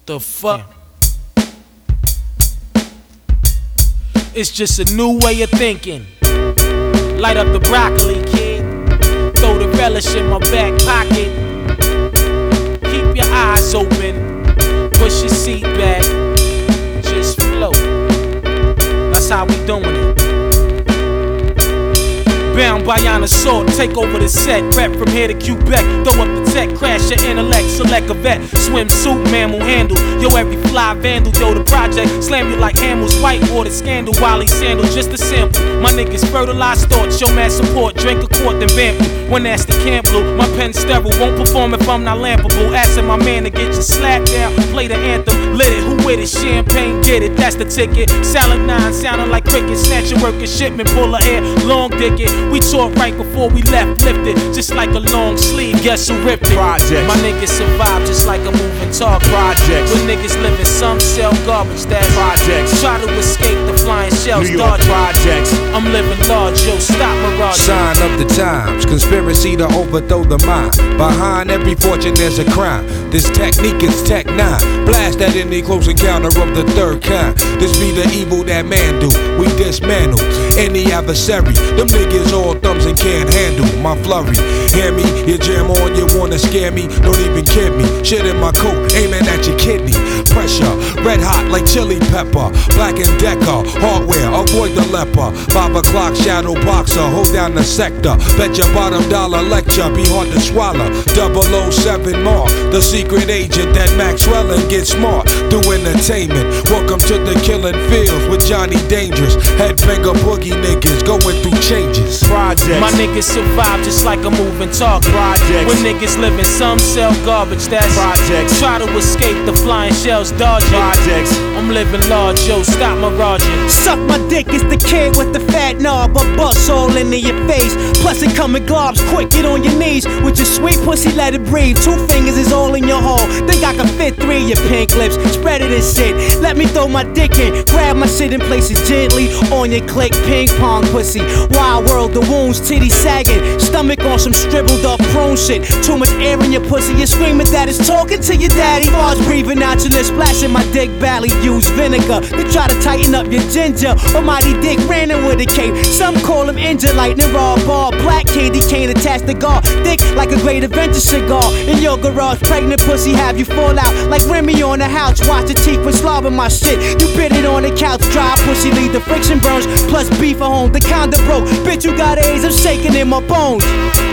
The fuck? It's just a new way of thinking. Light up the broccoli, kid. Throw the relish in my back pocket. Keep your eyes open. Push your seat back. Just float. That's how we doing it. Bound by honor sword, take over the set. Rep from here to Quebec, throw up the tech. Crash your intellect, select a vet. Swimsuit, mammal handle. Yo, every fly vandal, yo, the project. Slam you like Hamill's whitewater scandal. Wally sandal, just a sample. My niggas fertilize thoughts, show mad support. Drink a quart, then vamp. When that's the camp blue, my pen sterile. Won't perform if I'm not lampable. Asking my man to get you slapped down. Play the anthem, lit it, who with it? Champagne, get it, that's the ticket. Salad 9, sounding like cricket. Snatch your work and shipment, pull her air, long dick it. We talked right before we left, lifted just like a long sleeve. Guess who ripped it? Projects. My niggas survive just like a moving target. Projects. With niggas living, some sell garbage. That's Projects. Try to escape the flying shells. New York Projects. I'm living large, yo, stop mirage. Sign of the times, conspiracy to overthrow the mind. Behind every fortune there's a crime. This technique is Tech 9. Blast at any close encounter of the third kind. This be the evil that man do. We dismantle any adversary. Them niggas all thumbs and can't handle my flurry. Hear me? You jam on, you wanna scare me? Don't even kid me. Shit in my coat, aiming at your kidney. Pressure, red hot like chili pepper. Black and Decker, hardware, avoid the leper. 5 o'clock shadow boxer, hold down the sector. Bet your bottom dollar lecture, be hard to swallow. 007 Mark, the secret agent that Maxwell and get smart. Do entertainment, welcome to the killing fields with Johnny Dangerous. Headbanger boogie niggas going through changes. Projects. My niggas survive just like a moving target. Projects. When niggas living, some sell garbage. That's Projects. Try to escape the flying shells, dodging. Projects. I'm living large, yo, stop miraging. Suck my dick, it's the kid with the fat knob. A bust all into your face. Plus it come in globs, quick, get on your knees. With your sweet pussy, let it breathe. 2 fingers is all in your hole. Think I can fit 3 of your pink lips. Spread it and sit. Let me throw my dick in. Grab my shit and place it gently on your click. Ping pong pussy. Wild world, the wounds, titties sagging. Stomach on some scribbled up prone shit. Too much air in your pussy, you're screaming that it's talking to your daddy. Bars breathing out your lips, splashing my dick valley. Use vinegar to try to tighten up your ginger. Almighty dick ran in with a cape. Some call him injured lightning raw ball. Black candy cane attached to guard. Thick like a great adventure cigar. In your garage, pregnant pussy have you fall out like Remy on the house. Watch your teeth when slobbing my shit. You bit it on the couch, dry pussy leave the friction burns. Plus beef at home, the condom broke. Bitch, you got AIDS, I'm shaking in my bones.